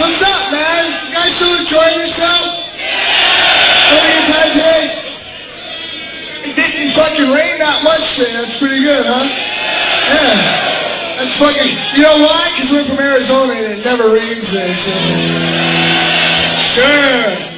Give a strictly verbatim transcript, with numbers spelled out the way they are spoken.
What's up, man? You guys still enjoying yourself? What are you guys doing? It didn't fucking rain that much today. That's pretty good, huh? Yeah. That's fucking... You know why? Because we're from Arizona and it never rains there, so... Sure.